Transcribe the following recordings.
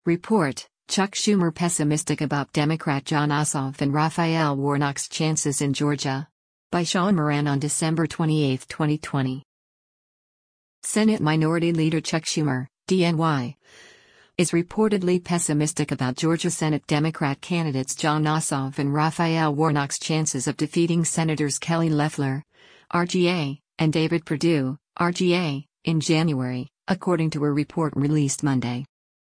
Report: Chuck Schumer pessimistic about Democrat Jon Ossoff and Raphael Warnock's chances in Georgia. By Sean Moran on December 28, 2020. Senate Minority Leader Chuck Schumer, DNY, is reportedly pessimistic about Georgia Senate Democrat candidates Jon Ossoff and Raphael Warnock's chances of defeating Senators Kelly Loeffler, RGA, and David Perdue, RGA, in January, according to a report released Monday.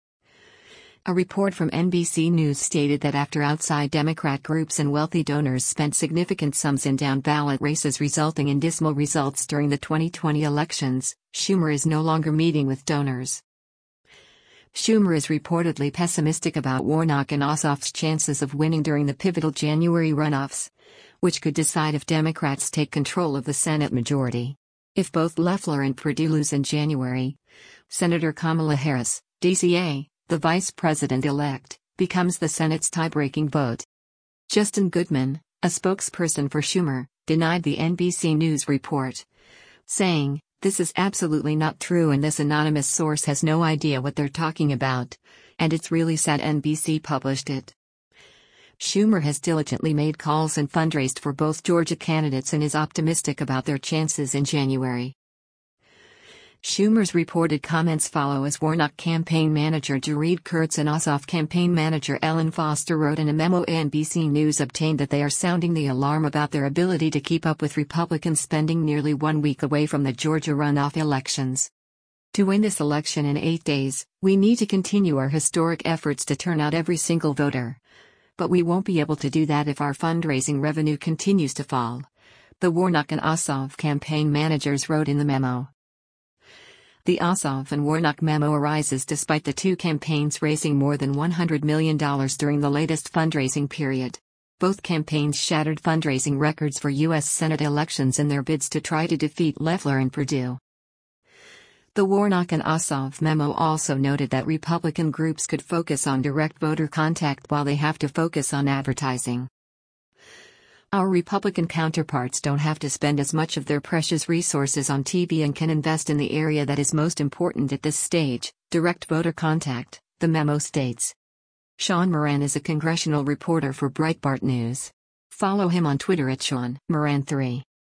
A report from NBC News stated that after outside Democrat groups and wealthy donors spent significant sums in down-ballot races resulting in dismal results during the 2020 elections, Schumer is no longer meeting with donors. Schumer is reportedly pessimistic about Warnock and Ossoff's chances of winning during the pivotal January runoffs, which could decide if Democrats take control of the Senate majority. If both Loeffler and Perdue lose in January, Senator Kamala Harris, DCA, the vice president-elect, becomes the Senate's tie-breaking vote. Justin Goodman, a spokesperson for Schumer, denied the NBC News report, saying, "This is absolutely not true and this anonymous source has no idea what they're talking about, and it's really sad NBC published it." Schumer has diligently made calls and fundraised for both Georgia candidates and is optimistic about their chances in January. Schumer's reported comments follow as Warnock campaign manager Jared Kurtz and Ossoff campaign manager Ellen Foster wrote in a memo NBC News obtained that they are sounding the alarm about their ability to keep up with Republicans spending nearly 1 week away from the Georgia runoff elections. To win this election in 8 days, we need to continue our historic efforts to turn out every single voter. But we won't be able to do that if our fundraising revenue continues to fall, the Warnock and Ossoff campaign managers wrote in the memo. The Ossoff and Warnock memo arises despite the two campaigns raising more than $100 million during the latest fundraising period. Both campaigns shattered fundraising records for U.S. Senate elections in their bids to try to defeat Loeffler and Perdue. The Warnock and Ossoff memo also noted that Republican groups could focus on direct voter contact while they have to focus on advertising. Our Republican counterparts don't have to spend as much of their precious resources on TV and can invest in the area that is most important at this stage, direct voter contact, the memo states. Sean Moran is a congressional reporter for Breitbart News. Follow him on Twitter at Sean Moran3.